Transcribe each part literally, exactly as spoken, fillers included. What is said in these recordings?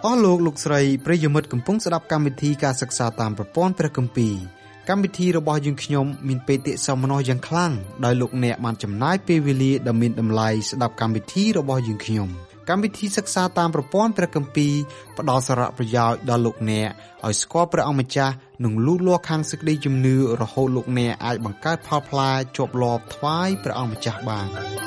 អស់លោកលោកស្រីប្រិយមិត្តកំពុងស្ដាប់កម្មវិធីការសិក្សាតាមប្រព័ន្ធព្រះគម្ពីរកម្មវិធីរបស់យើងខ្ញុំមានបេតិសោមនស្សយ៉ាងខ្លាំងដោយលោកអ្នកបានចំណាយពេលវេលាដ៏មានតម្លៃស្ដាប់កម្មវិធីរបស់យើងខ្ញុំកម្មវិធីសិក្សាតាមប្រព័ន្ធព្រះគម្ពីរផ្ដល់សារៈប្រយោជន៍ដល់លោកអ្នកឲ្យស្គាល់ព្រះអង្គម្ចាស់និងលូតលាស់ខាងសេចក្តីជំនឿរហូតលោកអ្នកអាចបង្កើតផលផ្លែជាប់លាប់ថ្វាយព្រះអង្គម្ចាស់បាន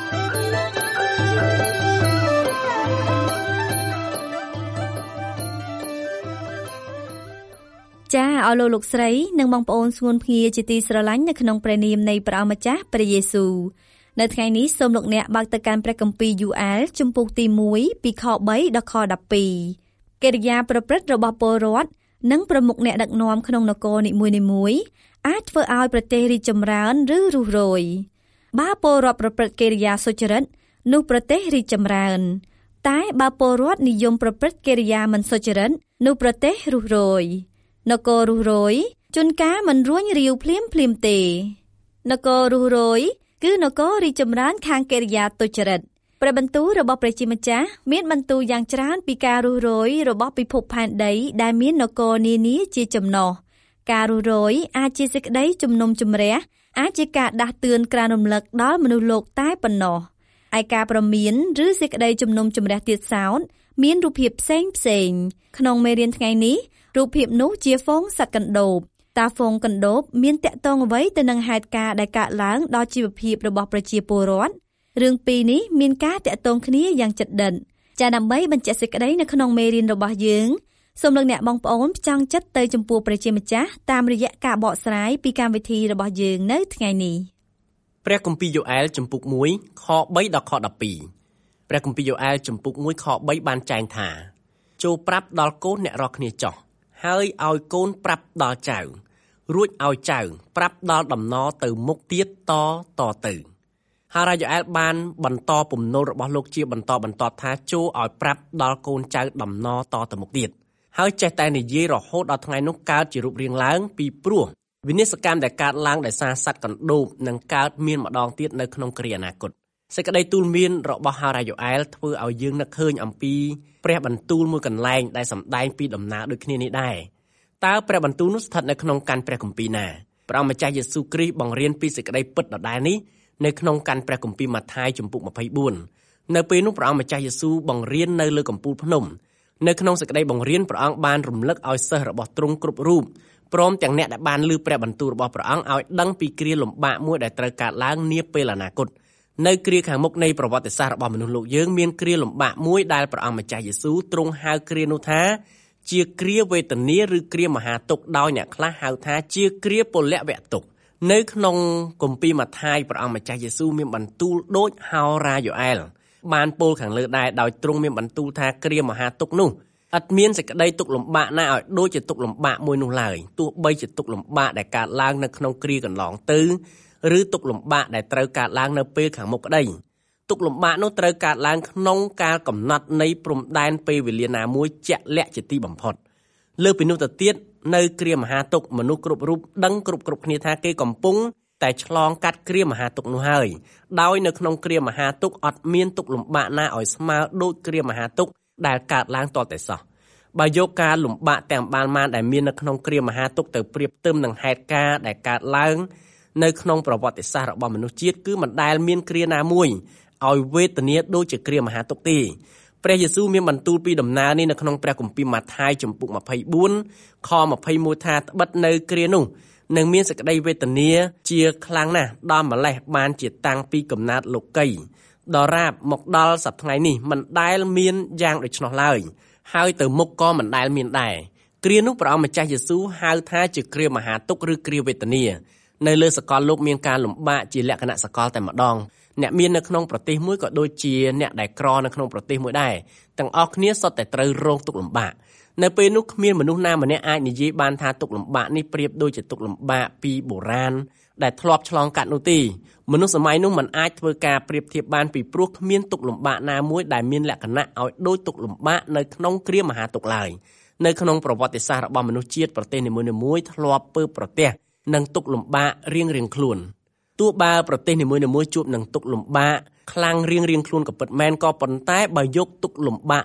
ចាអស់លោកលោកស្រីនិងបងប្អូនស្ងួនភ្ងាជាទីស្រឡាញ់នៅក្នុងព្រះនាមនៃព្រះអង្គម្ចាស់ព្រះយេស៊ូវនៅថ្ងៃនេះសូមលោកអ្នកបើកទៅកាន់ព្រះគម្ពីរយូអែលជំពូកទីមួយពីខបីដល់ខដប់ពីរកិរិយាប្រព្រឹត្តរបស់ពលរដ្ឋនិងប្រមុខអ្នកដឹកនាំក្នុងនគរនីមួយៗអាចធ្វើឲ្យប្រទេសរីកចម្រើនឬរុះរយបើពលរដ្ឋប្រព្រឹត្តកិរិយាសុចរិតនោះប្រទេសរីកចម្រើនតែបើពលរដ្ឋនិយមប្រព្រឹត្តកិរិយាមិនសុចរិតនោះប្រទេសរុះរយនគររុះរយជួនកាលមិនរួញរាវភ្លាមភ្លាមទេនគររុះរយគឺនគររីកចម្រើនខាងកិរិយាទុច្ចរិតព្រះបន្ទូលរបស់ព្រះជាម្ចាស់មានបន្ទូលយ៉ាងច្រើនពីការរុះរយរបស់ពិភពផែនដីដែលមាននគរនានាជាចំណុះការរុះរយអាចជាសេចក្តីជំនុំជម្រះអាចជាការដាស់តឿនក្រើនរំលឹកដល់មនុស្សលោកតែប៉ុណ្ណោះឯការប្រមានឬសេចក្តីជំនុំជម្រះទៀតសោតមានរូបភាពផ្សេងផ្សេងក្នុងមេរៀនថ្ងៃនេះរូបភាពនោះជាហ្វូងសត្វកណ្ដូបតើហ្វូងកណ្ដូបមានតាក់ទងអ្វីទៅនឹងហេតុការណ៍ដែលកើតឡើងដល់ជីវភាពរបស់ប្រជាពលរដ្ឋរឿងពីរនេះមានការតាក់ទងគ្នាយ៉ាងជិតដិតចាដើម្បីបញ្ជាក់សេចក្តីនៅក្នុងមេរៀនរបស់យើងសូមលោកអ្នកបងប្អូនផ្ចង់ចិត្តទៅចំពោះព្រះជាម្ចាស់តាមរយៈការបកស្រាយពីកម្មវិធីរបស់យើងនៅថ្ងៃនេះព្រះគម្ពីរយូអែលជំពូកមួយខបីដល់ខដប់ពីរព្រះគម្ពីរយូអែលជំពូកមួយខបីបានចែងថាចូលប្រាប់ដល់កូនអ្នករាល់គ្នាចោះហើយឲ្យកូនប្រាប់ដល់ចៅរួចឲ្យចៅប្រាប់ដល់ដំណរទៅមុខទៀតតតទៅហើយរាជយូអែលបានបន្តពំនូលរបស់លោកជាបន្តបន្តថាចូលឲ្យប្រាប់ដល់កូនចៅដំណរតទៅមុខទៀតហើយចេះតែនិយាយរហូតដល់ថ្ងៃនោះកើតជារូបរាងឡើងពីព្រោះវិនាសកម្មដែលកើតឡើងដោយសារសត្វកណ្ដូបនឹងកើតមានម្ដងទៀតនៅក្នុងគ្រាអនាគតសេចក្តីទូលមានរបស់ហារ៉ាយូអែលធ្វើឲ្យយើងនឹកឃើញអំពីព្រះបន្ទូលមួយកន្លែងដែលសម្ដែងពីដំណើរដូចគ្នានេះដែរតើព្រះបន្ទូលនោះស្ថិតនៅក្នុងកាន់ព្រះគម្ពីរណាព្រះម្ចាស់យេស៊ូវគ្រីស្ទបង្រៀនពីសេចក្តីពិតដដែលនេះនៅក្នុងកាន់ព្រះគម្ពីរម៉ាថាយជំពូកម្ភៃបួននៅពេលនោះព្រះម្ចាស់យេស៊ូវបង្រៀននៅលើកំពូលភ្នំនៅក្នុងសេចក្តីបង្រៀនព្រះអង្គបានរំលឹកឲ្យសិស្សរបស់ទ្រង់គ្រប់រូបព្រមទាំងអ្នកដែលបានឮព្រះបន្ទូលរបស់ព្រះអង្គឲ្យដឹងពីគ្រាលំបាកមួយដែលត្រូវកើតឡើងនាពេលអនាគតនៅគ្រាខាងមុខនៃប្រវត្តិសាស្ត្ររបស់មនុស្សលោកយើងមានគ្រាលំបាកមួយដែលព្រះអង្គម្ចាស់យេស៊ូវទ្រង់ហៅគ្រានោះថាជាគ្រាវេទនាឬគ្រាមហាទុក្ខដោយអ្នកខ្លះហៅថាជាគ្រាពលវៈទុក្ខនៅក្នុងគម្ពីរម៉ាថាយព្រះអង្គម្ចាស់យេស៊ូវមានបន្ទូលដូចហោរាយូអែលបានពោលខាងលើដែរដោយទ្រង់មានបន្ទូលថាគ្រាមហាទុក្ខនោះឥតមានសេចក្តីទុក្ខលំបាកណាឲ្យដូចជាទុក្ខលំបាកមួយនោះឡើយទោះបីជាទុក្ខលំបាកដែលកើតឡើងនៅក្នុងគ្រាកន្លងទៅឬទុក្ខលំបាកដែលត្រូវកើតឡើងនៅពេលខាងមុខក្តីទុក្ខលំបាកនោះត្រូវកើតឡើងក្នុងការកំណត់នៃព្រំដែនពេលវេលាណាមួយជាក់លាក់ជាទីបំផុតលើពីនោះទៅទៀតនៅគ្រាមហាទុក្ខមនុស្សគ្រប់រូបដឹងគ្រប់គ្រប់គ្នាថាគេកំពុងតែឆ្លងកាត់គ្រាមហាទុក្ខនោះហើយដោយនៅក្នុងគ្រាមហាទុក្ខអត់មានទុក្ខលំបាកណាឲ្យស្មើដូចគ្រាមហាទុក្ខដែលកើតឡើងទាល់តែសោះបើយកការលំបាកទាំងបានបានដែលមាននៅក្នុងគ្រាមហាទុក្ខទៅប្រៀបផ្ទឹមនឹងហេតុការណ៍ដែលកើតឡើងនៅក្នុងប្រវត្តិសាស្ត្ររបស់មនុស្សជាតិគឺមិនដែលមានគ្រាណាមួយឲ្យវេទនាដូចជាគ្រាមហាទុក្ខទេព្រះយេស៊ូវមានបន្ទូលពីដំណើរនេះនៅក្នុងព្រះគម្ពីរម៉ាថាយជំពូកម្ភៃបួនខម្ភៃមួយថាត្បិតនៅគ្រានោះនឹងមានសេចក្តីវេទនាជាខ្លាំងណាស់ដល់ម្លេះបានជាតាំងពីកំណើតលោកីដល់រាបមកដល់សប្តាហ៍ថ្ងៃនេះមិនដែលមានយ៉ាងដូច្នោះឡើយហើយទៅមុខក៏មិនដែលមានដែរគ្រានោះព្រះអង្គម្ចាស់យេស៊ូវហៅថាជាគ្រាមហាទុក្ខឬគ្រាវេទនានៅលើសកលលោកមានការលំបាកជាលក្ខណៈសកលតែម្ដងអ្នកមាននៅក្នុងប្រទេសមួយក៏ដូចជាអ្នកដែលក្រនៅក្នុងប្រទេសមួយដែរទាំងអស់គ្នាសុទ្ធតែត្រូវរងទុក្ខលំបាកនៅពេលនោះគ្មានមនុស្សណាម្នាក់អាចនិយាយបានថាទុក្ខលំបាកនេះប្រៀបដូចជាទុក្ខលំបាកពីបុរាណដែលធ្លាប់ឆ្លងកាត់នោះទេមនុស្សសម័យនោះមិនអាចធ្វើការប្រៀបធៀបបានពីព្រោះគ្មានទុក្ខលំបាកណាមួយដែលមានលក្ខណៈឲ្យដូចទុក្ខលំបាកនៅក្នុងគ្រាមហាទុក្ខឡើយនៅក្នុងប្រវត្តិសាស្ត្ររបស់មនុស្សជាតិប្រទេសនីមួយៗធ្លាប់ពើប្រទះនឹងទុក្ខលំបាករៀងៗខ្លួនទោះបើប្រទេសនីមួយៗជួបនឹងទុក្ខលំបាកខ្លាំងរៀងៗខ្លួនក៏ពិតមែនក៏ប៉ុន្តែបើយកទុក្ខលំបាកនោះ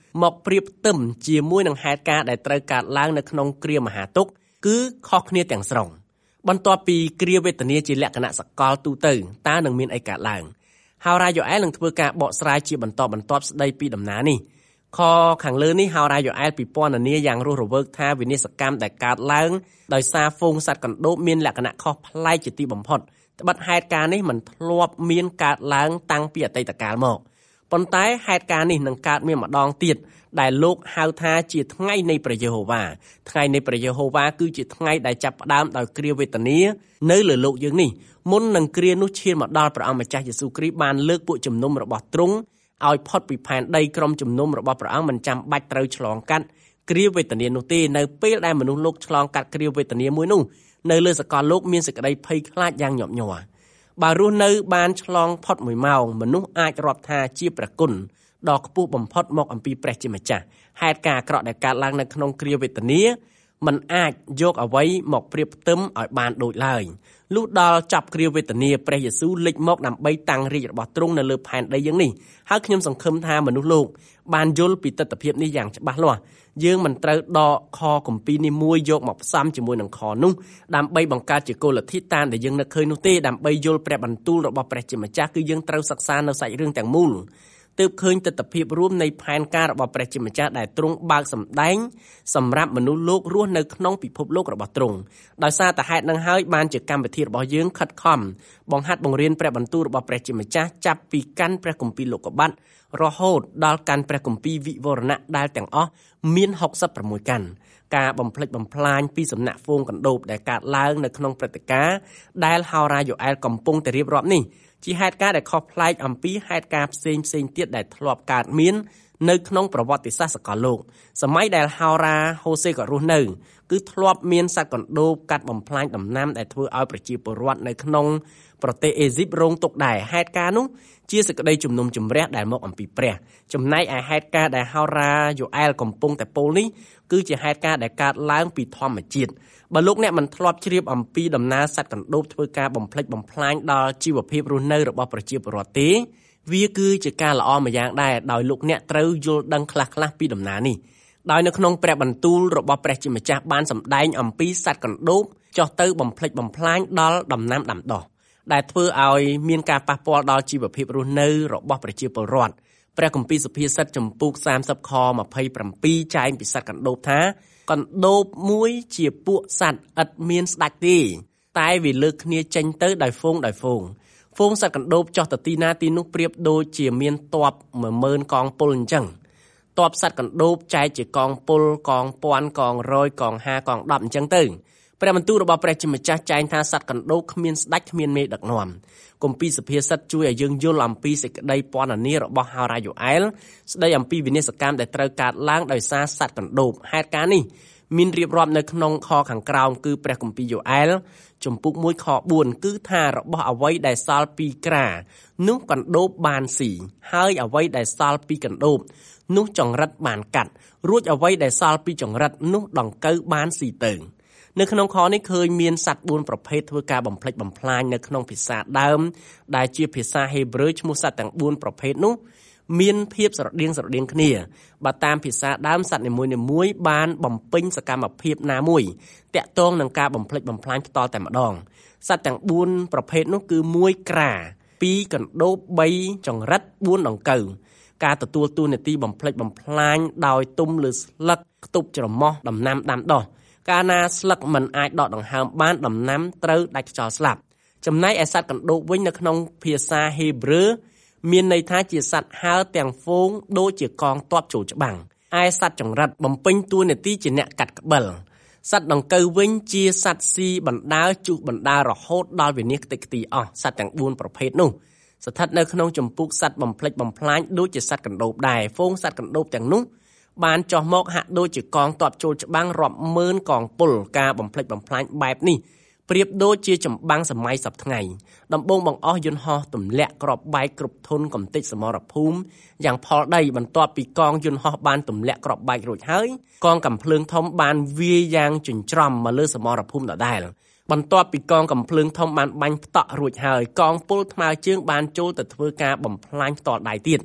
មកប្រៀបផ្ទឹមជាមួយនឹងហេតុការណ៍ដែលត្រូវកើតឡើងនៅក្នុងគ្រាមហាទុក្ខគឺខុសគ្នាទាំងស្រុងបន្ទាប់ពីគ្រាវេទនាជាលក្ខណៈសកលទូទៅតើនឹងមានអីកើតឡើងហោរាយូអែលនឹងធ្វើការបកស្រាយជាបន្តបន្ទាប់ស្ដីពីដំណើរនេះខខាងលើនេះហោរាយូអែលពិពណ៌នាយ៉ាងរស់រវើកថាវិនាសកម្មដែលកើតឡើងដោយសារហ្វូងសត្វកណ្ដូបមានលក្ខណៈខុសប្លែកជាទីបំផុតត្បិតហេតុការណ៍នេះមិនធ្លាប់មានកើតឡើងតាំងពីអតីតកាលមកប៉ុន្តែហេតុការណ៍នេះនឹងកើតមានម្ដងទៀតដែលលោកហៅថាជាថ្ងៃនៃព្រះយេហូវ៉ាថ្ងៃនៃព្រះយេហូវ៉ាគឺជាថ្ងៃដែលចាប់ផ្ដើមដោយគ្រាវេទនានៅលើលោកយើងនេះមុននឹងគ្រានោះឈានមកដល់ព្រះអង្គម្ចាស់យេស៊ូវគ្រីស្ទបានលើកពួកជំនុំរបស់ទ្រង់ឲ្យផុតពីផែនដីក្រុមជំនុំរបស់ព្រះអង្គមិនចាំបាច់ត្រូវឆ្លងកាត់គ្រាវេទនានោះទេនៅពេលដែលមនុស្សលោកឆ្លងកាត់គ្រាវេទនាមួយនោះនៅលើសកលលោកមានសេចក្តីភ័យខ្លាចយ៉ាងញាប់ញ័របើរស់នៅបានឆ្លងផុតមួយម៉ោងមនុស្សអាចរាប់ថាជាព្រះគុណដ៏ខ្ពស់បំផុតមកអំពីព្រះជាម្ចាស់ហេតុការណ៍អាក្រក់ដែលកើតឡើងនៅក្នុងគ្រាវេទនាมันអាចយកអ្វីមកប្រៀបផ្ទឹមឲ្យបានដូចឡើយលុះដល់ចាប់គ្រាវេទនាព្រះយេស៊ូវលេចមកដើម្បីតាំងរាជរបស់ទ្រង់នៅលើផែនដីយ៉ាងនេះហើយខ្ញុំសង្ឃឹមថាមនុស្សលោកបានយល់ពីទស្សនវិជ្ជានេះយ៉ាងច្បាស់លាស់យើងមិនត្រូវដកខគម្ពីរនេះមួយយកមកផ្សំជាមួយនឹងខនោះដើម្បីបង្កើតជាគោលលទ្ធិតាមដែលយើងនឹកឃើញនោះទេដើម្បីយល់ព្រះបន្ទូលរបស់ព្រះជាម្ចាស់គឺយើងត្រូវសិក្សានៅសាច់រឿងទាំងមូលទើបឃើញទស្សនវិជ្ជារួមនៃផែនការរបស់ព្រះជាម្ចាស់ដែលទ្រង់បើកសម្ដែងសម្រាប់មនុស្សលោករស់នៅក្នុងពិភពលោករបស់ទ្រង់ដោយសារតែហេតុនឹងហើយបានជាកម្មវិធីរបស់យើងខិតខំបង្ហាត់បង្រៀនព្រះបន្ទូលរបស់ព្រះជាម្ចាស់ចាប់ពីកាន់ព្រះគម្ពីរលោកុបាទរហូតដល់កាន់ព្រះគម្ពីរវិវរណៈដែលទាំងអស់មានហុកសិបប្រាំមួយកាន់ការបំផ្លិចបំផ្លាញពីសំណាក់ហ្វូងកណ្ដូបដែលកើតឡើងនៅក្នុងព្រឹត្តិការណ៍ដែលហោរាយូអែលកំពុងតែរៀបរាប់នេះជាហេតុការណ៍ដែលខុសប្លែកអំពីហេតុការណ៍ផ្សេងផ្សេងទៀតដែលធ្លាប់កើតមាននៅក្នុងប្រវត្តិសាស្ត្រសកលលោកសម័យដែលហោរាហូសេក៏រស់នៅគឺធ្លាប់មានសត្វកណ្ដូបកាត់បំផ្លាញដំណាំដែលធ្វើឲ្យប្រជាពលរដ្ឋនៅក្នុងប្រទេសអេស៊ីបរងទុក្ខដែរហេតុការណ៍នោះជាសេចក្តីជំនុំជម្រះដែលមកអំពីព្រះចំណែកឯហេតុការណ៍ដែលហោរាយូអែលកំពុងតែពោលនេះគឺជាហេតុការណ៍ដែលកើតឡើងពីធម្មជាតិបើលោកអ្នកមិនធ្លាប់ជ្រាបអំពីដំណើរសត្វកណ្ដូបធ្វើការបំផ្លិចបំផ្លាញដល់ជីវភាពរស់នៅរបស់ប្រជាពលរដ្ឋទេវាគឺជាការល្អម្យ៉ាងដែរដោយលោកអ្នកត្រូវយល់ដឹងខ្លះៗពីដំណើរនេះដោយនៅក្នុងព្រះបន្ទូលរបស់ព្រះជាម្ចាស់បានសម្ដែងអំពីសត្វកណ្ដូបចុះទៅបំផ្លិចបំផ្លាញដល់ដំណាំដាំដុះដែលធ្វើឲ្យមានការប៉ះពាល់ដល់ជីវភាពរស់នៅរបស់ប្រជាពលរដ្ឋព្រះគម្ពីរសុភាសិតចំពុកសាមសិបខម្ភៃប្រាំពីរចែងពីសត្វកណ្ដូបថាកណ្ដូបមួយជាពួកសត្វឥតមានស្ដេចទេតែវាលើកគ្នាចេញទៅដោយហ្វូងដោយហ្វូងហ្វូងសត្វកណ្ដូបចុះទៅទីណាទីនោះប្រៀបដូចជាមានទ័ព មួយម៉ឺនកងពលអញ្ចឹងទ័ពសត្វកណ្ដូបចែកជាកងពលកងពាន់កងរយកងហាកងដប់អញ្ចឹងទៅព្រះបន្ទូលរបស់ព្រះជាម្ចាស់ចែងថាសត្វកណ្ដូបគ្មានស្ដេចគ្មានមេដឹកនាំគម្ពីរសុភាសិតជួយឲ្យយើងយល់អំពីសេចក្តីពណ៌នារបស់ហោរាយូអែលស្ដីអំពីវិនាសកម្មដែលត្រូវកើតឡើងដោយសារសត្វកណ្ដូបហេតុការណ៍នេះមានរៀបរាប់នៅក្នុងខខាងក្រោមគឺព្រះគម្ពីរយូអែលជំពូកមួយខបួនគឺថារបស់អ្វីដែលសល់ពីក្រានោះកណ្ដូបបានស៊ីហើយអ្វីដែលសល់ពីកណ្ដូបនោះចង្រិតបានកាត់រួចអ្វីដែលសល់ពីចង្រិតនោះដង្កូវបានស៊ីទៅនៅក្នុងខនេះឃើញមានសត្វបួនប្រភេទធ្វើការបំផ្លិចបំផ្លាញនៅក្នុងភាសាដើមដែលជាភាសាហេប្រឺឈ្មោះសត្វទាំងបួនប្រភេទនោះមានភាពស្រដៀងស្រដៀងគ្នាបើតាមភាសាដើមសត្វនីមួយៗបានបំពេញសកម្មភាពណាមួយតាក់ទងនឹងការបំផ្លិចបំផ្លាញផ្ទាល់តែម្ដងសត្វទាំងបួនប្រភេទនោះគឺមួយក្រាពីរកណ្ដូបបីចង្រិតបួនដង្កូវការទទួលតួនាទីបំផ្លិចបំផ្លាញដោយទុំលើស្លឹកខ្ទប់ច្រមុះដំណាំដាំដុះកាលណាស្លឹកមិនអាចដកដង្ហើមបានដំណាំត្រូវដាច់ខ្យល់ស្លាប់ចំណែកឯសត្វកណ្ដូបវិញនៅក្នុងភាសាហេប្រឺមានន័យថាជាសត្វហើរទាំងហ្វូងដូចជាកងទ័ពចូលច្បាំងឯសត្វចង្រិតបំពេញតួនាទីជាអ្នកកាត់ក្បិលសត្វដង្កូវវិញជាសត្វស៊ីបណ្ដើរជុះបណ្ដើររហូតដល់វិនាសខ្ទេចខ្ទីអស់សត្វទាំងបួនប្រភេទនោះស្ថិតនៅក្នុងចម្ពោះសត្វបំផ្លិចបំផ្លាញដូចជាសត្វកណ្ដូបដែរហ្វូងសត្វកណ្ដូបទាំងនោះបានចោះមកហាក់ដូចជាកងទ័ពចូលច្បាំងរាប់ម៉ឺនកងពលការបំផ្លិចបំផ្លាញបែបនេះប្រៀបដូចជាចម្បាំងសម័យសប្តាហ៍ថ្ងៃដំបូងបង្អស់យន្តហោះទម្លាក់គ្រាប់បែកគ្រប់ធុនកំទេចសមរភូមិយ៉ាងផលដីបន្ទាប់ពីកងយន្តហោះបានទម្លាក់គ្រាប់បែករួចហើយកងកាំភ្លើងធំបានវាយយ៉ាងចិញ្ច្រំមកលើសមរភូមិដដែលបន្ទាប់ពីកងកាំភ្លើងធំបានបាញ់ផ្តក់រួចហើយកងពលថ្មើរជើងបានចូលទៅធ្វើការបំផ្លាញផ្ទាល់ដៃទៀត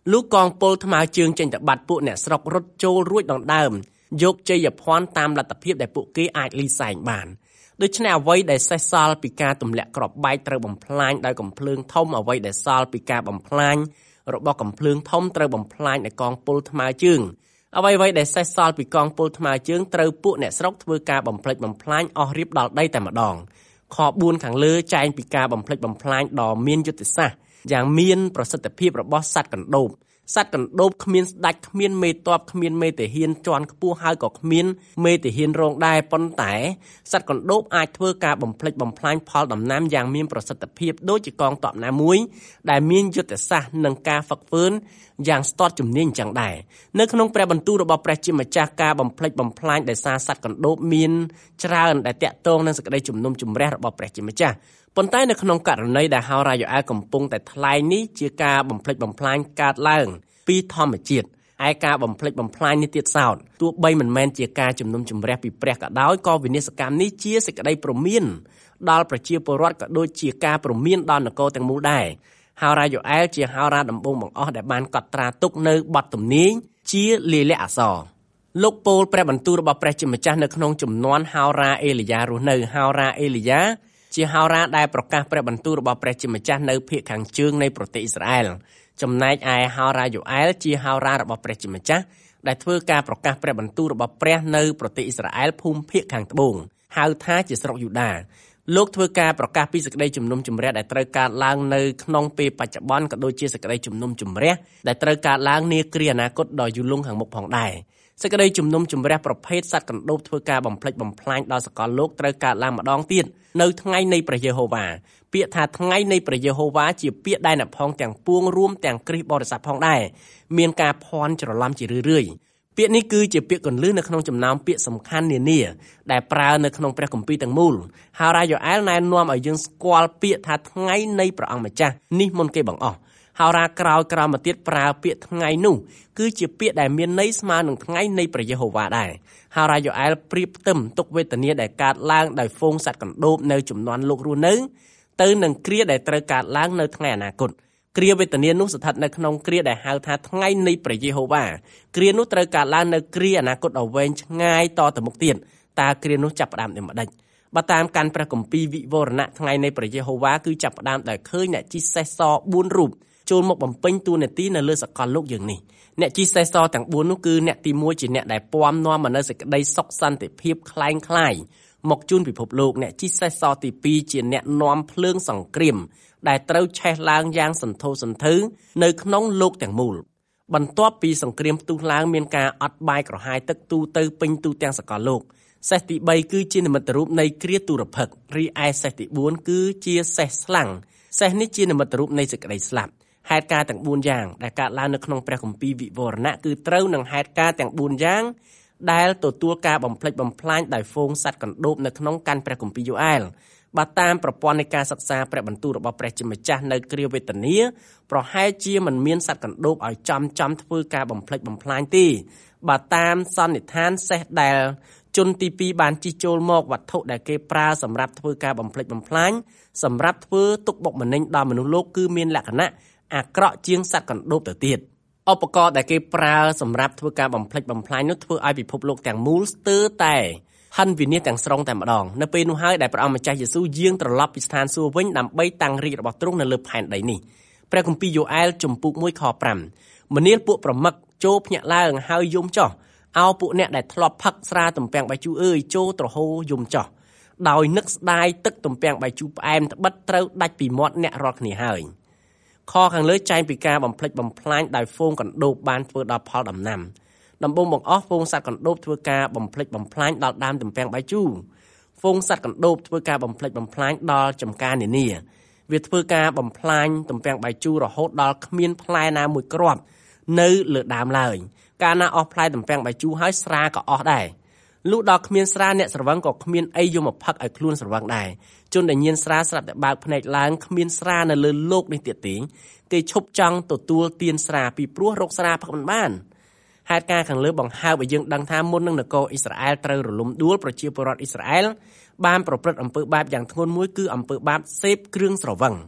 លុះកងពលថ្មើរជើងចេញទៅបាត់ពួកអ្នកស្រុករត់ចូលរួចដណ្ដើមយកជ័យភ័ណ្ឌតាមលទ្ធភាពដែលពួកគេអាចលីសែងបានដូច្នេះអ្វីដែលសេសសល់ពីការទម្លាក់គ្រាប់បែកត្រូវបំផ្លាញដោយកំភ្លើងធំអ្វីដែលសល់ពីការបំផ្លាញរបស់កំភ្លើងធំត្រូវបំផ្លាញដោយកងពលថ្មើរជើងអ្វីៗដែលសេសសល់ពីកងពលថ្មើរជើងត្រូវពួកអ្នកស្រុកធ្វើការបំផ្លិចបំផ្លាញអស់រៀបដល់ដីតែម្ដងខបួនខាងលើចែងពីការបំផ្លិចបំផ្លាញដ៏មានយុទ្ធសាស្ត្រយ៉ាងមានប្រសិទ្ធភាពរបស់សត្វកណ្ដូបសត្វកណ្ដូបគ្មានស្ដេចគ្មានមេទ័ពគ្មានមេទាហានជាន់ខ្ពស់ហើយក៏គ្មានមេទាហានរងដែរប៉ុន្តែសត្វកណ្ដូបអាចធ្វើការបំផ្លិចបំផ្លាញផលដំណាំយ៉ាងមានប្រសិទ្ធភាពដូចជាកងទ័ពណាមួយដែលមានយុទ្ធសាស្ត្រនិងការហ្វឹកហ្វឺនយ៉ាងស្ទាត់ជំនាញចឹងដែរនៅក្នុងព្រះបន្ទូលរបស់ព្រះជាម្ចាស់ការបំផ្លិចបំផ្លាញដោយសារសត្វកណ្ដូបមានច្រើនដែលតាក់ទងនឹងសេចក្តីជំនុំជម្រះរបស់ព្រះជាម្ចាស់ប៉ុន្តែនៅក្នុងករណីដែលហោរាយូអែលកំពុងតែថ្លែងនេះជាការបំផ្លិចបំផ្លាញកើតឡើងពីធម្មជាតិឯការបំផ្លិចបំផ្លាញនេះទៀតសោតទោះបីមិនមែនជាការជំនុំជម្រះពីព្រះក៏ដោយក៏វិនាសកម្មនេះជាសេចក្តីព្រមានដល់ប្រជាពលរដ្ឋក៏ដូចជាការព្រមានដល់នគរទាំងមូលដែរហោរាយូអែលជាហោរាដំបូងបង្អស់ដែលបានកត់ត្រាទុកនៅបទទំនាយជាលាយលក្ខណ៍អក្សរលោកពោលព្រះបន្ទូលរបស់ព្រះជាម្ចាស់នៅក្នុងចំនួនហោរាអេលីយ៉ារស់នៅហោរាអេលីយ៉ាជាហោរាដែលប្រកាសព្រះបន្ទូលរបស់ព្រះជាម្ចាស់នៅភាគខាងជើងនៃប្រទេសអ៊ីស្រាអែលចំណែកឯហោរាយូអែលជាហោរារបស់ព្រះជាម្ចាស់ដែលធ្វើការប្រកាសព្រះបន្ទូលរបស់ព្រះនៅប្រទេសអ៊ីស្រាអែលភូមិភាគខាងត្បូងហៅថាជាស្រុកយូដាលោកធ្វើការប្រកាសពីសេចក្តីជំនុំជម្រះដែលត្រូវកើតឡើងនៅក្នុងពេលបច្ចុប្បន្នក៏ដូចជាសេចក្តីជំនុំជម្រះដែលត្រូវកើតឡើងនាគ្រាអនាគតដ៏យូរលង់ខាងមុខផងដែរសេចក្តីជំនុំជម្រះប្រភេទសត្វកណ្ដូបធ្វើការបំផ្លិចបំផ្លាញដល់សកលលោកត្រូវកើតឡើងម្ដងទៀតនៅថ្ងៃនៃព្រះយេហូវ៉ាពាក្យថាថ្ងៃនៃព្រះយេហូវ៉ាជាពាក្យដែលអ្នកផងទាំងពួងរួមទាំងគ្រីស្ទបរិស័ទផងដែរមានការភ័ន្តច្រឡំជារឿយៗពាក្យនេះគឺជាពាក្យគន្លឹះនៅក្នុងចំណោមពាក្យសំខាន់នានាដែលប្រើនៅក្នុងព្រះគម្ពីរទាំងមូលហោរាយូអែលណែនាំឲ្យយើងស្គាល់ពាក្យថាថ្ងៃនៃព្រះអង្គម្ចាស់នេះមុនគេបង្អស់ហោរាក្រោយក្រោយមកទៀតប្រើពាក្យថ្ងៃនោះគឺជាពាក្យដែលមានន័យស្មើនឹងថ្ងៃនៃព្រះយេហូវ៉ាដែរហោរាយូអែលប្រៀបផ្ទឹមទុក្ខវេទនាដែលកើតឡើងដោយហ្វូងសត្វកណ្ដូបនៅជំនាន់លោករស់នៅទៅនឹងគ្រាដែលត្រូវកើតឡើងនៅថ្ងៃអនាគតគ្រាវេទនានោះស្ថិតនៅក្នុងគ្រាដែលហៅថាថ្ងៃនៃព្រះយេហូវ៉ាគ្រានោះត្រូវកើតឡើងនៅគ្រាអនាគតដ៏វែងឆ្ងាយតទៅមុខទៀតតើគ្រានោះចាប់ផ្ដើមដូចម្ដេចបើតាមកាន់ព្រះគម្ពីរវិវរណៈថ្ងៃនៃព្រះយេហូវ៉ាគឺចាប់ផ្ដើមដោយឃើញអ្នកជិះសេះសបួនរូបចូលមកបំពេញតួនាទីនៅលើសកលលោកយើងនេះអ្នកជិះសេះសទាំងបួននោះគឺអ្នកទីមួយជាអ្នកដែលពំនាំមកនៅសេចក្តីសុខសន្តិភាពคล้ายคล้ายមកជូនពិភពលោកអ្នកជិះសេះសទីពីរជាអ្នកនាំភ្លើងសង្គ្រាមដែលត្រូវឆេះឡើងយ៉ាងសន្ធោសន្ធៅនៅក្នុងលោកទាំងមូលបន្ទាប់ពីសង្គ្រាមផ្ទុះឡើងមានការអត់បាយក្រហាយទឹកទូទៅពេញទូទាំងសកលលោកសេះទីបីគឺជានិមិត្តរូបនៃគ្រាទុរភិក្សរីឯសេះទីបួនគឺជាសេះស្លាំងសេះនេះជានិមិត្តរូបនៃសេចក្តីស្លាប់ហេតុការណ៍ទាំងបួនយ៉ាងដែលកើតឡើងនៅក្នុងព្រះគម្ពីរវិវរណៈគឺត្រូវនឹងហេតុការណ៍ទាំងបួនយ៉ាងដែលទទួលការបំផ្លិចបំផ្លាញដោយហ្វូងសត្វកណ្ដូបនៅក្នុងកាន់ព្រះគម្ពីរយូអែលបើតាមប្រព័ន្ធនៃការសិក្សាព្រះបន្ទូលរបស់ព្រះជាម្ចាស់នៅគ្រាវេទនាប្រហែលជាមិនមានសត្វកណ្ដូបឲ្យចំចំធ្វើការបំផ្លិចបំផ្លាញទេបើតាមសន្និដ្ឋានសេះដែលជនទីពីរបានជិះចូលមកវត្ថុដែលគេប្រើសម្រាប់ធ្វើការបំផ្លិចបំផ្លាញសម្រាប់ធ្វើទុកបុកម្នេញដល់មនុស្សលោកគឺមានលក្ខណៈអាក្រក់ជាងសត្វកណ្ដូបទៅទៀតឧបករណ៍ដែលគេប្រើសម្រាប់ធ្វើការបំផ្លិចបំផ្លាញនោះធ្វើឲ្យពិភពលោកទាំងមូលស្ទើរតែហិនវិនាសទាំងស្រុងតែម្ដងនៅពេលនោះហើយដែលព្រះអង្គម្ចាស់យេស៊ូវយាងត្រឡប់ពីស្ថានសួគ៌វិញដើម្បីតាំងរាជរបស់ទ្រង់នៅលើផែនដីនេះព្រះគម្ពីរយូអែលជំពូកមួយខប្រាំមនាលពួកប្រមឹកចូលភ្ញាក់ឡើងហើយយំចោះអោពួកអ្នកដែលធ្លាប់ផឹកស្រាទំពាំងបាយជូរអើយចូលទ្រហោយំចោះដោយនឹកស្ដាយទឹកទំពាំងបាយជូរផ្អែមត្បិតត្រូវដាច់ពីមាត់អ្នករាល់គ្នាហើយខខាងលើចែងពីការបំផ្លិចបំផ្លាញដោយហ្វូងកណ្ដូបបានធ្វើដល់ផលដំណាំដំបូងបង្អស់ហ្វូងសត្វកណ្ដូបធ្វើការបំផ្លិចបំផ្លាញដល់ដើមទំពាំងបាយជូរហ្វូងសត្វកណ្ដូបធ្វើការបំផ្លិចបំផ្លាញដល់ចំការនានាវាធ្វើការបំផ្លាញទំពាំងបាយជូររហូតដល់គ្មានផ្លែណាមួយគ្រាប់នៅលើដើមឡើយកាលណាអស់ផ្លែទំពាំងបាយជូរហើយស្រាក៏អស់ដែរលុះដល់គ្មានស្រាអ្នកស្រវឹងក៏គ្មានអីយកមកផឹកឲ្យខ្លួនស្រវឹងដែរជនដែលញៀនស្រាស្រាប់តែបើកភ្នែកឡើងគ្មានស្រានៅលើលោកនេះទៀតទេគេឈប់ចង់ទទួលទានស្រាពីព្រោះរកស្រាផឹកមិនបានហេតុការណ៍ខាងលើបង្ហើបឲ្យយើងដឹងថាមុននឹងនគរអ៊ីស្រាអែលត្រូវរលំដួលប្រជាពលរដ្ឋអ៊ីស្រាអែលបានប្រព្រឹត្តអំពើបាបយ៉ាងធ្ងន់មួយគឺអំពើបាបសេពគ្រឿងស្រវឹង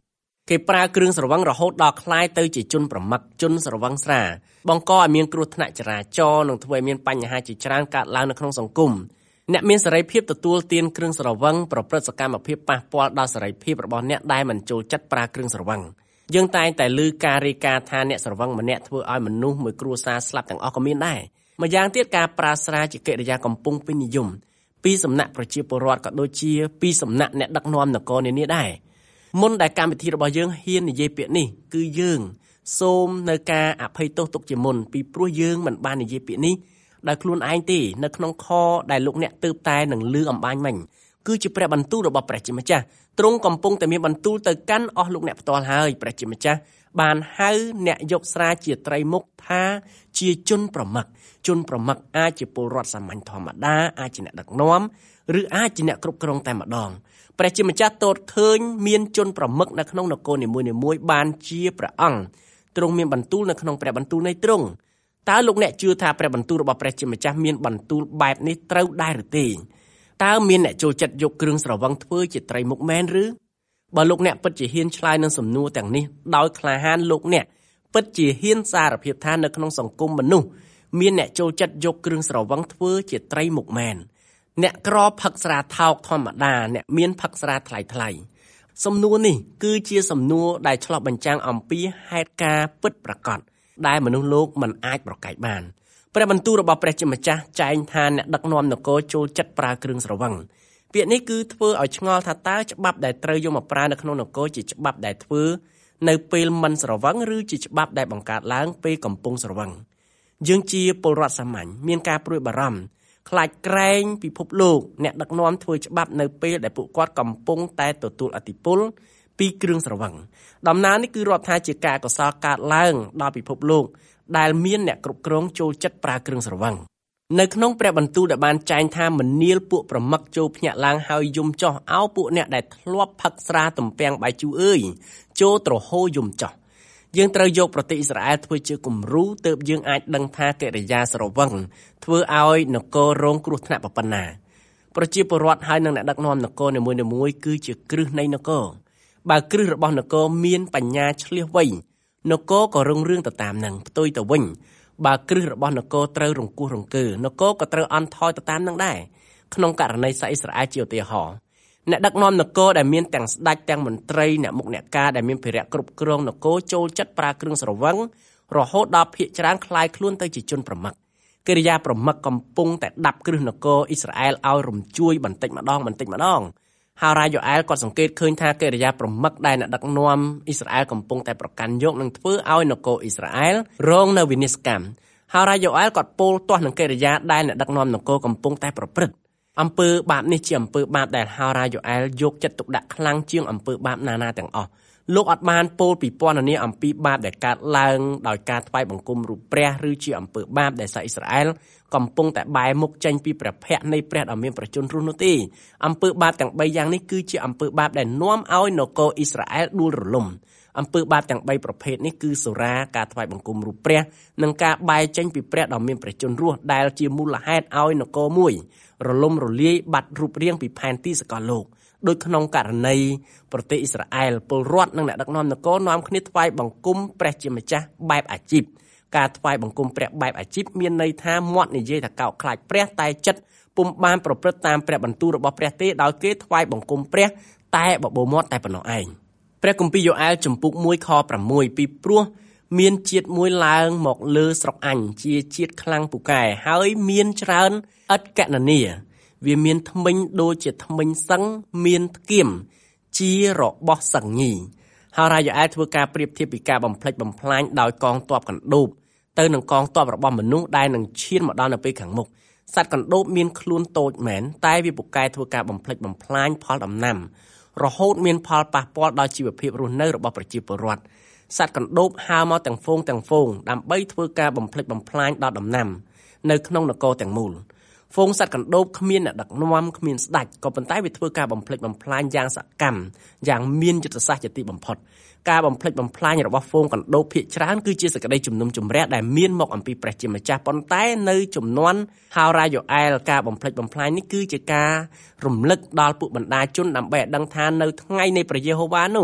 គេប្រើគ្រឿងស្រវឹងរហូតដល់คล้ายទៅជាជនប្រមឹកជនស្រវឹងស្រាបង្កឲ្យមានគ្រោះថ្នាក់ចរាចរណ៍និងធ្វើឲ្យមានបញ្ហាជាច្រើនកើតឡើងនៅក្នុងសង្គមអ្នកមានសេរីភាពទទួលទានគ្រឿងស្រវឹងប្រព្រឹត្តសកម្មភាពប៉ះពាល់ដល់សេរីភាពរបស់អ្នកដែលមិនចូលចិត្តប្រើគ្រឿងស្រវឹងយើងតែងតែឮការរាយការណ៍ថាអ្នកស្រវឹងម្នាក់ធ្វើឲ្យមនុស្សមួយគ្រួសារស្លាប់ទាំងអស់ក៏មានដែរម្យ៉ាងទៀតការប្រើស្រាជាកិរិយាកំពុងពេញនិយមពីសំណាក់ប្រជាពលរដ្ឋក៏ដូចជាពីសំណាក់អ្នកដឹកនាំនគរនានាដែរមុនដែលកម្មវិធីរបស់យើងហ៊ាននិយាយពាក្យនេះគឺយើងសូមនៅការអភ័យទោសទុកជាមុនពីព្រោះយើងមិនបាននិយាយពាក្យនេះដោយខ្លួនឯងទេនៅក្នុងខដែលលោកអ្នកទើបតែនឹងលឺអំបញ្ញមិញគឺជាព្រះបន្ទូលរបស់ព្រះជាម្ចាស់ទ្រង់កំពុងតែមានបន្ទូលទៅកាន់អស់លោកអ្នកផ្ទាល់ហើយព្រះជាម្ចាស់បានហៅអ្នកយកស្រាជាត្រីមុខថាជាជនប្រមឹកជនប្រមឹកអាចជាពលរដ្ឋសាមញ្ញធម្មតាអាចជាអ្នកដឹកនាំឬអាចជាអ្នកគ្រប់គ្រងតែម្ដងព្រះជាម្ចាស់ទតឃើញមានជនប្រមឹកនៅក្នុងនគរនីមួយៗបានជាព្រះអង្គទ្រង់មានបន្ទូលនៅក្នុងព្រះបន្ទូលនៃទ្រង់តើលោកអ្នកជឿថាព្រះបន្ទូលរបស់ព្រះជាម្ចាស់មានបន្ទូលបែបនេះត្រូវដែរឬទេតើមានអ្នកចូលចិត្តយកគ្រឿងស្រវឹងធ្វើជាត្រីមុខមែនឬបើលោកអ្នកពិតជាហ៊ានឆ្លើយនឹងសំណួរទាំងនេះដោយក្លាហានលោកអ្នកពិតជាហ៊ានសារភាពថានៅក្នុងសង្គមមនុស្សមានអ្នកចូលចិត្តយកគ្រឿងស្រវឹងធ្វើជាត្រីមុខមែនអ្នកក្រផឹកស្រាថោកធម្មតាអ្នកមានផឹកស្រាថ្លៃថ្លៃសំណួរនេះគឺជាសំណួរដែលឆ្លុះបញ្ចាំងអំពីហេតុការណ៍ពិតប្រាកដដែលមនុស្សលោកមិនអាចប្រកែកបានព្រះបន្ទូលរបស់ព្រះជាម្ចាស់ចែងថាអ្នកដឹកនាំនគរចូលចិត្តប្រើគ្រឿងស្រវឹងពាក្យនេះគឺធ្វើឲ្យឆ្ងល់ថាតើច្បាប់ដែលត្រូវយកមកប្រើនៅក្នុងនគរជាច្បាប់ដែលធ្វើនៅពេលមិនស្រវឹងឬជាច្បាប់ដែលបង្កើតឡើងពេលកំពុងស្រវឹងយើងជាពលរដ្ឋសាមញ្ញមានការព្រួយបារម្ភខ្លាចក្រែងពិភពលោកអ្នកដឹកនាំធ្វើច្បាប់នៅពេលដែលពួកគាត់កំពុងតែទទួលឥទ្ធិពលពីគ្រឿងស្រវឹងដំណើរនេះគឺរាប់ថាជាការកុសលកើតឡើងដល់ពិភពលោកដែលមានអ្នកគ្រប់គ្រងចូលចិត្តប្រើគ្រឿងស្រវឹងនៅក្នុងព្រះបន្ទូលដែលបានចែងថាមនាលពួកប្រមឹកចូលភ្ញាក់ឡើងហើយយំចោះអោពួកអ្នកដែលធ្លាប់ផឹកស្រាទំពាំងបាយជូរអើយចូលទ្រហោយំចោះយើងត្រូវយកប្រទេសអ៊ីស្រាអែលធ្វើជាគំរូទើបយើងអាចដឹងថាកិរិយាស្រវឹងធ្វើឲ្យនគររងគ្រោះថ្នាក់ប៉ុណ្ណាប្រជាពលរដ្ឋហើយនិងអ្នកដឹកនាំនគរនីមួយៗគឺជាគ្រឹះនៃនគរបើគ្រឹះរបស់នគរមានបញ្ញាឆ្លៀសវៃនគរក៏រុងរឿងទៅតាមនឹងផ្ទុយទៅវិញបើគ្រឹះរបស់នគរត្រូវរង្គោះរង្គើនគរក៏ត្រូវអន់ថយទៅតាមនឹងដែរក្នុងករណីសាសអ៊ីស្រាអែលជាឧទាហរណ៍អ្នកដឹកនាំនគរដែលមានទាំងស្ដេចទាំងមន្ត្រីអ្នកមុខអ្នកការដែលមានភារៈគ្រប់គ្រងនគរចូលចិត្តប្រើគ្រឿងស្រវឹងរហូតដល់ភាគច្រើនคล้ายខ្លួនទៅជាជនប្រមឹកកិរិយាប្រមឹកកំពុងតែដាប់គ្រឹះនគរអ៊ីស្រាអែលឲ្យរំជួយបន្តិចម្ដងបន្តិចម្ដងហើយរ៉ាយ៉ូអែលគាត់សង្កេតឃើញថាកិរិយាប្រមឹកដែលអ្នកដឹកនាំអ៊ីស្រាអែលកំពុងតែប្រកាន់យកនឹងធ្វើឲ្យនគរអ៊ីស្រាអែលរងនៅវិនាសកម្មហើយរ៉ាយ៉ូអែលគាត់ពោលទាស់នឹងកិរិយាដែលអ្នកដឹកនាំនគរកំពុងតែប្រព្រឹត្តអំពើបាបនេះជាអំពើបាបដែលហារ៉ាយ៉ូអែលយកចិត្តទុកដាក់ខ្លាំងជាងអំពើបាបណាណាទាំងអស់លោកអត់បានពោលពីពណ៌នាអំពីបាបដែលកើតឡើងដោយការថ្វាយបង្គំរូបព្រះឬជាអំពើបាបដែលសាសអ៊ីស្រាអែលកំពុងតែបែរមុខចេញពីព្រះភ័ក្ត្រនៃព្រះដ៏មានប្រជញ្ញរស់នោះទេអំពើបាបទាំងបីយ៉ាងនេះគឺជាអំពើបាបដែលនាំឲ្យនគរអ៊ីស្រាអែលដួលរលំអំពើបាបទាំងបីប្រភេទនេះគឺសូរ៉ាការថ្វាយបង្គំរូបព្រះនិងការបែរចេញពីព្រះដ៏មានប្រជញ្ញរស់ដែលជាមូលហេតុឲ្យនគរមួយរលំរលាយបាត់រូបរាងពីផែនទីសកលលោកដោយក្នុងករណីប្រទេសអ៊ីស្រាអែលពលរដ្ឋនិងអ្នកដឹកនាំនគរនាំគ្នាថ្វាយបង្គំព្រះជាម្ចាស់បែបអាជីពការថ្វាយបង្គំព្រះបែបអាជីពមានន័យថាមាត់និយាយថាកោតខ្លាចព្រះតែចិត្តពុំបានប្រព្រឹត្តតាមព្រះបន្ទូលរបស់ព្រះទេដោយគេថ្វាយបង្គំព្រះតែបបោមាត់តែប៉ុណ្ណោះឯងព្រះគម្ពីរយ៉ូអែលចំពុកមួយខប្រាំមួយពីព្រោះមានជាតិមួយឡើងមកលើស្រុកអញជាជាតិខ្លាំងពូកែហើយមានច្រើនឥតកណនាវាមានធ្មេញដូចជាធ្មេញសឹងមានធ្គាមជារបស់សឹងញីហើយរ៉ាយ៉ូអែលធ្វើការប្រៀបធៀបពីការបំផ្លិចបំផ្លាញដោយកងទ័ពកណ្ដូបទៅនឹងកងទ័ពរបស់មនុស្សដែលនឹងឈានមកដល់នៅពេលខាងមុខសត្វកណ្ដូបមានខ្លួនតូចមែនតែវាពូកែធ្វើការបំផ្លិចបំផ្លាញផលដំណាំរហូតមានផលប៉ះពាល់ដល់ជីវភាពរស់នៅរបស់ប្រជាពលរដ្ឋសត្វកណ្ដូបហើរមកទាំងហ្វូងទាំងហ្វូងដើម្បីធ្វើការបំផ្លិចបំផ្លាញដល់ដំណាំនៅក្នុងនគរទាំងមូលហ្វូងសត្វកណ្ដូបគ្មានអ្នកដឹកនាំគ្មានស្ដេចក៏ប៉ុន្តែវាធ្វើការបំផ្លិចបំផ្លាញយ៉ាងសកម្មយ៉ាងមានយុទ្ធសាស្ត្រជាទីបំផុតការបំផ្លិចបំផ្លាញរបស់ហ្វូងកណ្ដូបភាគច្រើនគឺជាសក្តីជំនុំជម្រះដែលមានមកអំពីព្រះជាម្ចាស់ប៉ុន្តែនៅចំនួនហោរ៉ាយ៉ូអែលការបំផ្លិចបំផ្លាញនេះគឺជាការរំលឹកដល់ពួកបណ្ដាជនដើម្បីឲ្យដឹងថានៅថ្ងៃនៃព្រះយេហូវ៉ានោះ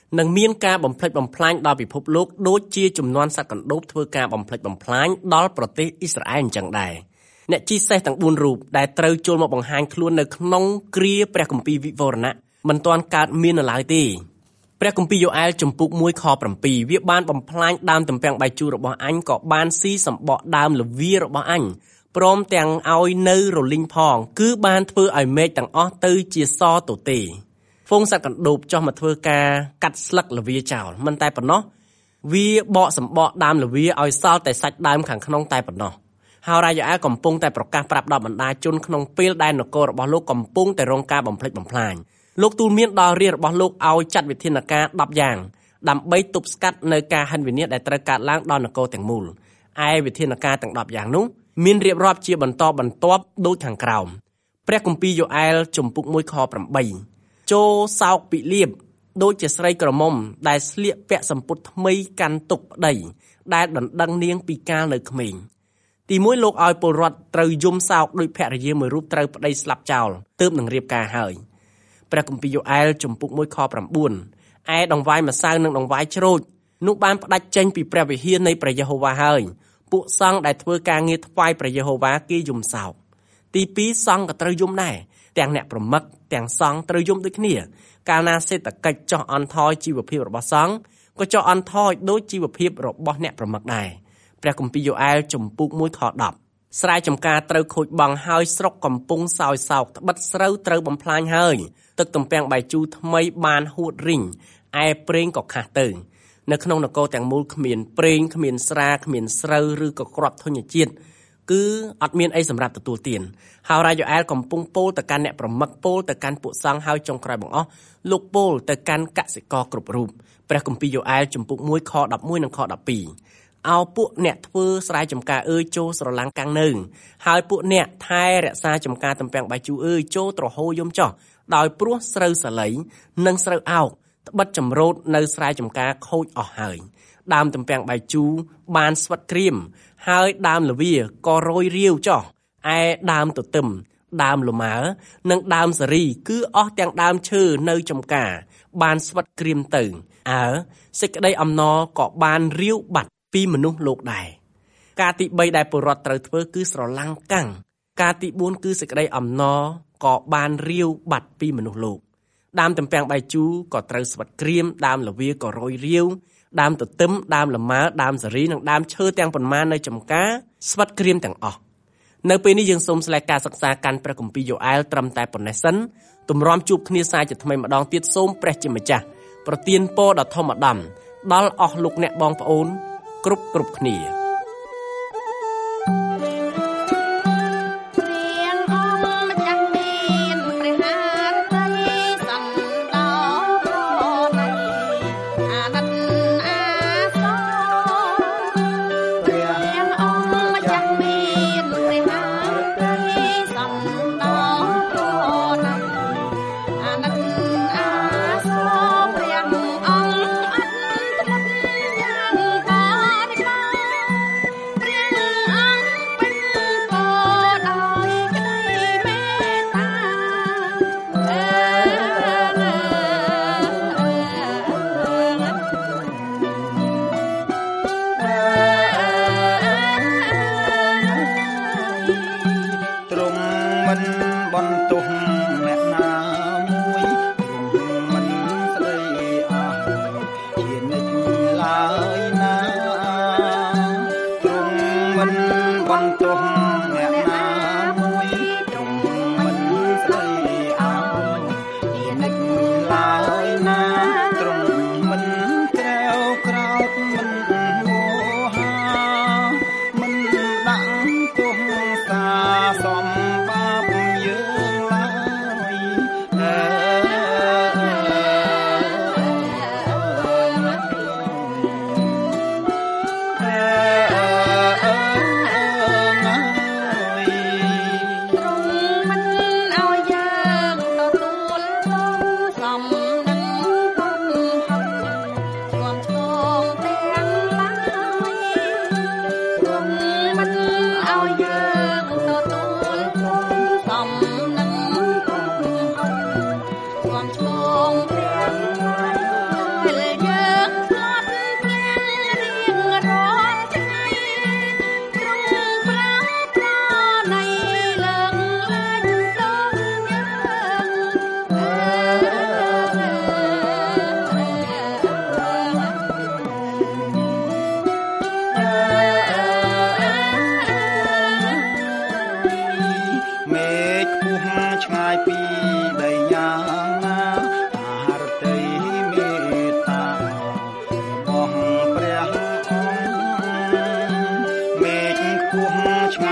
នឹងមានការបំផ្លិចបំផ្លាញដល់ពិភពលោកដូចជាចំនួនសត្វកណ្ដូបធ្វើការបំផ្លិចបំផ្លាញដល់ប្រទេសអ៊ីស្រាអែលអញ្ចឹងដែរអ្នកជិះសេះទាំងបួនរូបដែលត្រូវចូលមកបង្ហាញខ្លួននៅក្នុងគ្រាព្រះគម្ពីរវិវរណៈមិនទាន់កើតមាននៅឡើយទេព្រះគម្ពីរយ៉ូអែលជំពូកមួយខប្រាំពីរវាបានបំផ្លាញដើមទំពាំងបាយជូររបស់អញក៏បានស៊ីសម្បកដើមលវារបស់អញព្រមទាំងឲ្យនៅរលីងផងគឺបានធ្វើឲ្យមេឃទាំងអស់ទៅជាសទទេហ្វូងសត្វកណ្ដូបចោះមកធ្វើការកាត់ស្លឹកលវាចោលមិនតែប៉ុណ្ណោះវាបកសម្បកដើមលវាឲ្យសល់តែសាច់ដើមខាងក្នុងតែប៉ុណ្ណោះហើយរាជអាកំពុងតែប្រកាសប្រាប់ដល់បណ្ដាជនក្នុងពេលដែលនគររបស់លោកកំពុងតែរងការបំផ្លិចបំផ្លាញលោកទូលមានដល់រាជរបស់លោកឲ្យចាត់វិធានការដប់យ៉ាងដើម្បីទប់ស្កាត់នៅការហិនវិនាសដែលត្រូវកើតឡើងដល់នគរទាំងមូលឯវិធានការទាំងដប់យ៉ាងនោះមានរៀបរាប់ជាបន្តបន្ទាប់ដូចខាងក្រោមព្រះគម្ពីរយ៉ូអែលជំពូកមួយខប្រាំបីចូលសោកពិលៀបដូចជាស្រីក្រមុំដែលស្លៀកពាក់សម្ពុតថ្មីកាន់ទុកប្តីដែលដណ្ដឹងនាងពីកាលនៅក្មេងទីមួយលោកឲ្យពលរដ្ឋត្រូវយំសោកដោយភរិយាមួយរូបត្រូវប្តីស្លាប់ចោលទើបនឹងរៀបការហើយព្រះគម្ពីរយ៉ូអែលជំពូកមួយខប្រាំបួនឯដង្វាយម្សៅនិងដង្វាយជ្រូកនោះបានផ្ដាច់ចេញពីព្រះវិហារនៃព្រះយេហូវ៉ាហើយពួកសង្ឃដែលធ្វើការងារថ្វាយព្រះយេហូវ៉ាគេយំសោកទីពីរសង្ឃក៏ត្រូវយំដែរទាំងអ្នកប្រមឹកទាំងសង្ឃត្រូវយំដូចគ្នាកាលណាសេដ្ឋកិច្ចចុះអន់ថយជីវភាពរបស់សង្ឃក៏ចុះអន់ថយដូចជីវភាពរបស់អ្នកប្រមឹកដែរព្រះគម្ពីរយ៉ូអែលជំពូកមួយខដប់ស្រែចម្ការត្រូវខូចបង់ហើយស្រុកកំពុងសោយសោកត្បិតស្រូវត្រូវបំផ្លាញហើយទឹកទំពាំងបាយជូរថ្មីបានហួតរីងឯប្រេងក៏ខាស់ទៅនៅក្នុងនគរទាំងមូលគ្មានប្រេងគ្មានស្រាគ្មានស្រូវឬក៏គ្រាប់ធញ្ញជាតិគឺអត់មានអីសម្រាប់ទទួលទានហើយរាជយ៉ូអែលកំពុងពោលទៅកាន់អ្នកប្រមឹកពោលទៅកាន់ពួកសង្ឃហើយចុងក្រោយបង្អស់លោកពោលទៅកាន់កសិករគ្រប់រូបព្រះគម្ពីរយ៉ូអែលជំពូកមួយខដប់មួយនិងខដប់ពីរអោពួកអ្នកធ្វើស្រែចម្ការអើយចូលស្រឡាំងកាំងនៅហើយពួកអ្នកថែរក្សាចម្ការទំពាំងបាយជូរអើយចូលត្រហូយំចោះដោយព្រោះស្រូវសាលីនិងស្រូវអោកត្បិតចម្រូតនៅស្រែចម្ការខូចអស់ហើយដើមទំពាំងបាយជូរបានស្វិតក្រៀមហើយដើមលវាក៏រយរាវចោះឯដើមទទឹមដើមលម៉ើនិងដើមសេរីគឺអស់ទាំងដើមឈើនៅចម្ការបានស្វិតក្រៀមទៅអើសេចក្តីអំណរក៏បានរាវបាត់ពីមនុស្សលោកដែរការទីបីដែលពលរដ្ឋត្រូវធ្វើគឺស្រឡាំងកាំងការទីបួនគឺសេចក្តីអំណរក៏បានរាវបាត់ពីមនុស្សលោកដើមទំពាំងបាយជូរក៏ត្រូវស្វិតក្រៀមដើមលវាក៏រយរាវដើមទទឹមដើមលម៉ើដើមសេរីនិងដើមឈើទាំងប៉ុន្មាននៅចម្ការស្វិតក្រៀមទាំងអស់នៅពេលនេះយើងសូមស្លែកការសិក្សាកាន់ព្រះគម្ពីរយ៉ូអែលត្រឹមតែប៉ុណ្ណេះសិនទម្រាំជួបគ្នាសាជាថ្មីម្ដងទៀតសូមព្រះជាម្ចាស់ប្រទានពរដ៏ធម្មតាដល់អស់លោកអ្នកបងប្អូនគ្រប់គ្រប់គ្នា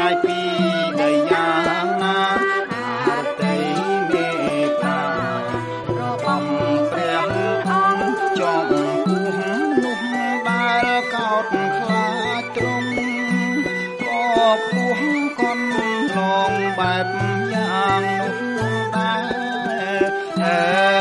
យពីដីយ៉ាងណាអរតីមេត្តារបស់ព្រះអង្គចំពោះនោះដែលកោតខ្លាចទ្រង់ក៏ពោះកន់ឡងបែបយ៉ាងនោះដែរអើ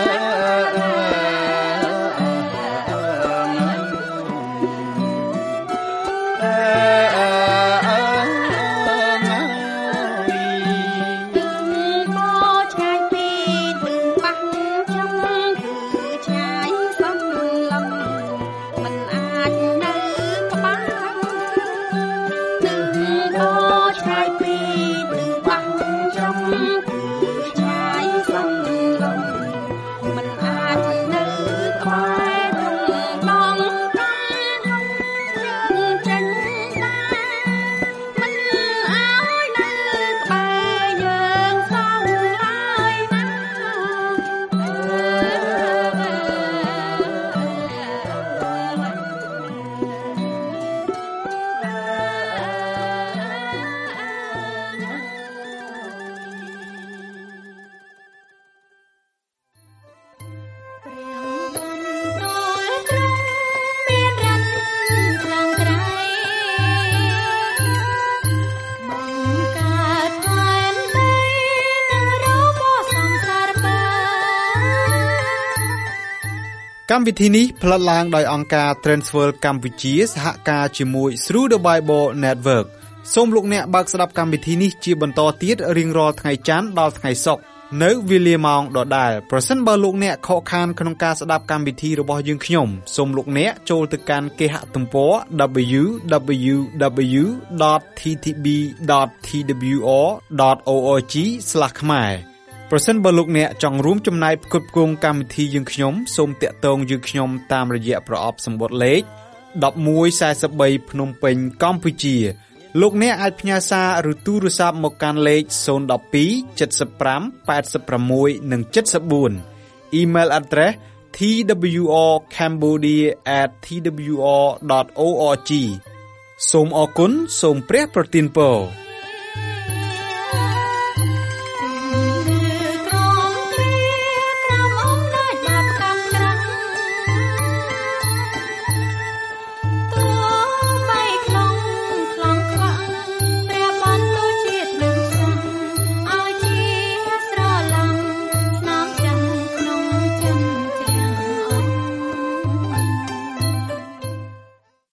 កម្មវិធីនេះផ្លាត់ឡើងដោយអង្គការ Transworld កម្ពុជាសហការជាមួយ Through the Bible Network សូមលោកអ្នកបើកស្ដាប់កម្មវិធីនេះជាបន្តទៀតរៀងរាល់ថ្ងៃច័ន្ទដល់ថ្ងៃសុក្រនៅវេលាម៉ោងដដែលប្រសិនបើលោកអ្នកខកខានក្នុងការស្ដាប់កម្មវិធីរបស់យើងខ្ញុំសូមលោកអ្នកចូលទៅកាន់គេហទំព័រ double-u double-u double-u dot t t b dot t w r dot org ស្លាស ខ្មែរប្រសិនបើលោកអ្នកចង់រួមចំណែកផ្គត់ផ្គង់កម្មវិធីយើងខ្ញុំសូមតាក់ទងយើងខ្ញុំតាមរយៈប្រអប់សម្បត្តិលេខone one four threeភ្នំពេញកម្ពុជាលោកអ្នកអាចផ្ញើសារឬទូរស័ព្ទមកកាន់លេខzero one two seven five eight sixនិងseven four អ៊ីមែល address t w r cambodia at t w r dot org សូមអរគុណសូមព្រះប្រទានពរ